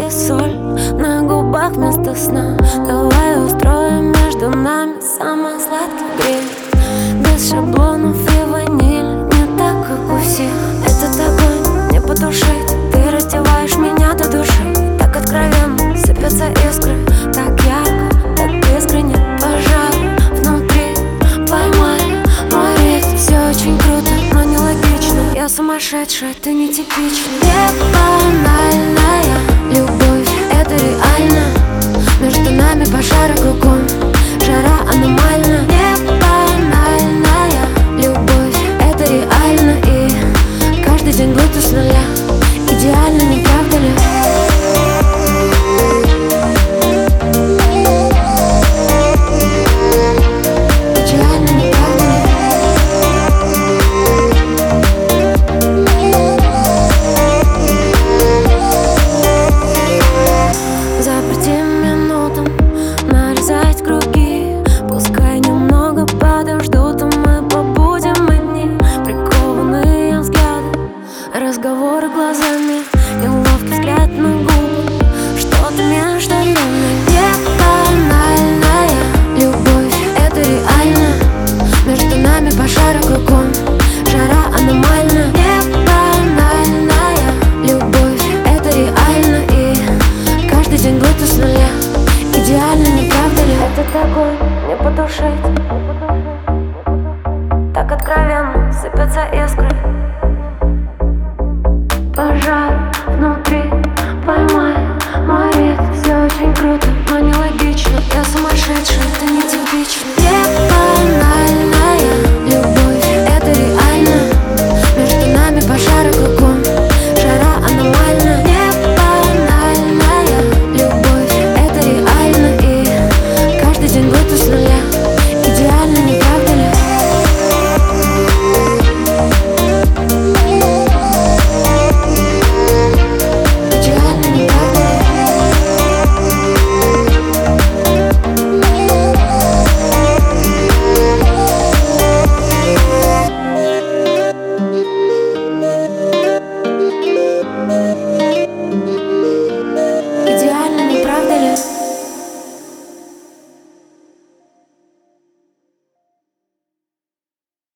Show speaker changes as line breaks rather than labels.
и соль на губах вместо сна. Давай устроим между нами самый сладкий гриль. Без шаблонов и ваниль, не так, как у всех. Этот огонь не потушить, ты раздеваешь меня до души. Так откровенно сыпятся искры, так ярко, так искренне. Пожар внутри, поймай мой ритм. Все очень круто, но нелогично. Я сумасшедшая, ты нетипичная. Не банальная любовь, это реально. Между нами пожары кругом, жара аномальна. Не банальная любовь, это реально. И каждый день будто с нуля. Идеально, не правда ли? Разговоры глазами, неловкий взгляд на губы, что-то между нами. Не банальная любовь, это реально. Между нами пожары кругом, жара аномальна. Не банальная любовь, это реально. И каждый день будто с нуля. Идеально, не правда ли? Этот огонь не потушить,